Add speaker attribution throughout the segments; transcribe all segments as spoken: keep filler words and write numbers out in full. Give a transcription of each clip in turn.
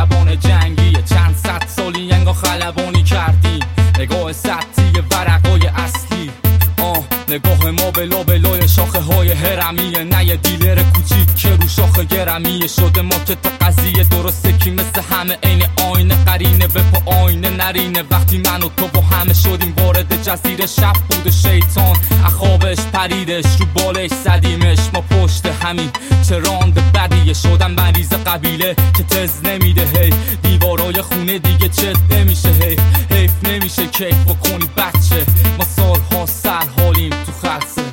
Speaker 1: خلبان جنگی چند صد سالی انگا خلبانی کردی نگاه سطحی ورقای اصلی آه نگاه ما بلا بلای شاخه های هرمیه نه یه دیلر کوچیک که رو شاخه گرمیه شده ما که تا قضیه درسته کی مثل همه عین آینه قرینه به پا آینه نرینه وقتی من و تو با همه شدیم وارد جزیره شب بود شیطان اخوابش پریدش رو بالش زدیمش ما پشت همین چه راند بدیه شدن مریض قبیله که تز نمیده هی دیوارای خونه دیگه چت نمیشه هی حیف نمیشه کیف بکنی بچه ما سالها سر حالیم تو خلصه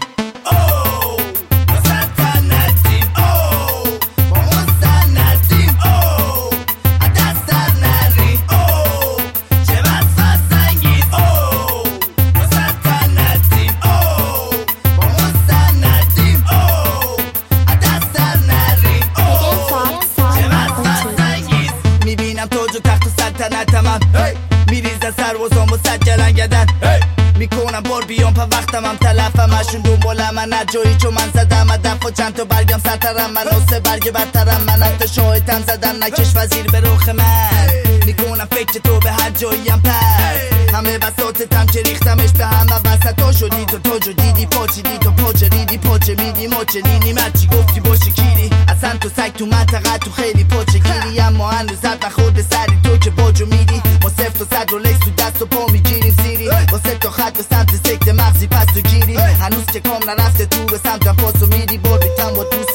Speaker 2: میریزن سربازان مسجلن گدن میکنم بار بیام پا وقتم هم تلفم اشون دنبالم من نجایی چون من زدم هدف و چند تا برگم سرترم من نصه برگ بدترم من حتی شاهدم زدم نکش وزیر به رخ من میکنم فکر تو به هر جاییم پر همه بساطتم که ریختمش به همه وسطا شدی تو تاجو دیدی پاچیدی تو پاچه ریدی پاچه میدی ماچه نینی مرچی گفتی باشی کیری اصلا تو سگ تو منطقه تو خیلی پاچه گیری اما هنوز حد نخورده سری تو که باجو میدی ما صفت و صد رو لیس تو دست و پا میگیریم زیری واسه تا خط به سمت سکت مغزی پس تو گیری هنوز که کام نرفته تو به سمتم پاسو میدی بار بیتم با دوست